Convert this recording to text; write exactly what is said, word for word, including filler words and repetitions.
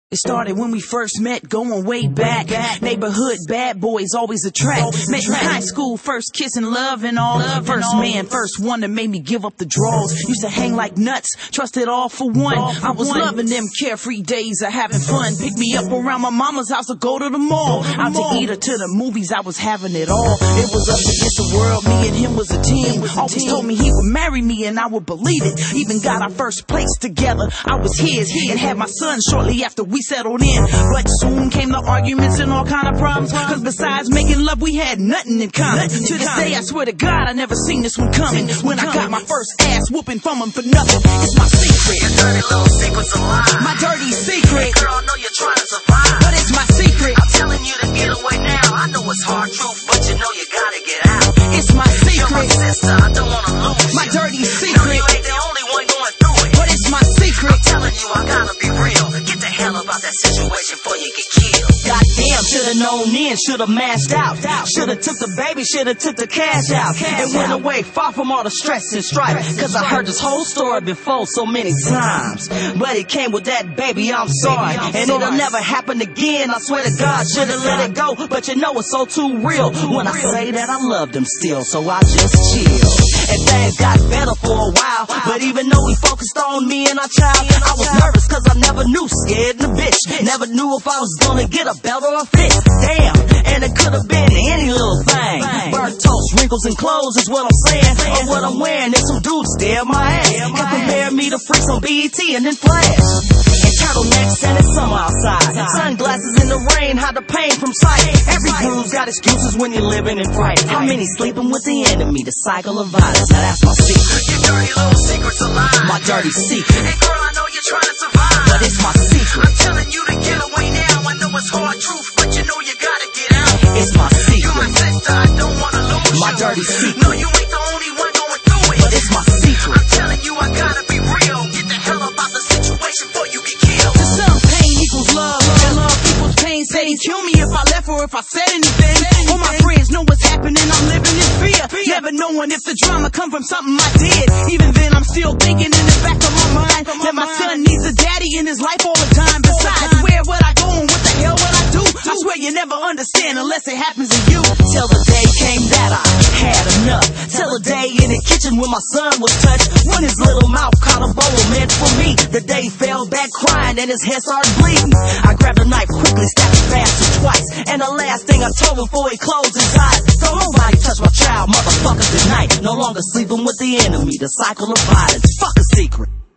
It started when we first met, going way back. Neighborhood bad boys, always a track. Met in high school, first kiss and love and all. First man, first one that made me give up the draws. Used to hang like nuts, trusted all for one. I was loving them carefree days of having fun. Pick me up around my mama's house or go to the mall. Out to eat or to the movies, I was having it all. It was us against the world, me and him was a team. Always told me he would marry me and I would believe it. Even got our first place together, I was his. And had my son shortly after we settled in. But soon came the arguments and all kind of problems. Cause besides making love, we had nothing in common. To this day, I swear to God, I never seen this one coming. When I got my first ass whooping from him for nothing. It's my secret. Your dirty little secret's a lie. My dirty secret. Hey girl, I know you're trying to survive, but it's my secret. I'm telling you to get away now. I know it's hard truth, but you know you gotta get out. It's my secret. You're my sister, I don't wanna lose my you. dirty No, secret. you ain't the only one going through it, but it's my secret. I'm telling you, I gotta be real. Get the hell about that situation before you get killed. Goddamn, should've known in, should've mashed out. Should've took the baby, should've took the cash out. And went away far from all the stress and strife. Cause I heard this whole story before so many times. But it came with that baby, I'm sorry. And it'll never happen again, I swear to God. Should've let it go, but you know it's so too real. When I say that I loved him still, so I just chill. And things got better for a while. But even though we focused on me and our child, I was nervous cause I never knew, scared in the bitch. Never knew if I was gonna get a belt or a fit. Damn, and it could've been any little thing. Burnt toast, wrinkles and clothes is what I'm saying. Or what I'm wearing, and some dudes stare my ass. And compare me to freaks on B E T and then Flash. And turtlenecks and it's summer outside. Sunglasses in the rain, hide the pain from sight. Every bruise got excuses when you're living in fright. How many sleeping with the enemy, the cycle of violence? Now that's my secret. Your dirty little secret's a lie. My dirty secret. Hey girl, I know you're trying to survive, but it's my secret. I'm telling you to get away now. I know it's hard truth, but you know you gotta get out. It's my secret. You're my sister, I don't wanna lose my you. dirty secret. No, you ain't the only one going through it, but it's my secret. I'm telling you, I gotta be real. Get the hell up out the situation before you get killed. To some, pain equals love, and love equals pain. Said he'd kill me if I left or if I said anything. All my friends know what's happening, I'm living in fear. Never knowing if the drama come from something I did. Even then, I'm still thinking in the back of my mind that my son needs a daddy in his life all the time. Besides, where would I go and what the hell would I do? I swear you never understand unless it happens to you. Till the day came that I had enough. Till the day in the kitchen when my son was touched. When his little mouth caught a bowl meant for me. The day he fell back crying and his head started bleeding. I grabbed a knife, quickly stabbed his bastard twice. And the last thing I told him before he closed his eyes: don't nobody touch my child, motherfuckers, tonight. No longer sleeping with the enemy, the cycle of violence. Fuck a secret.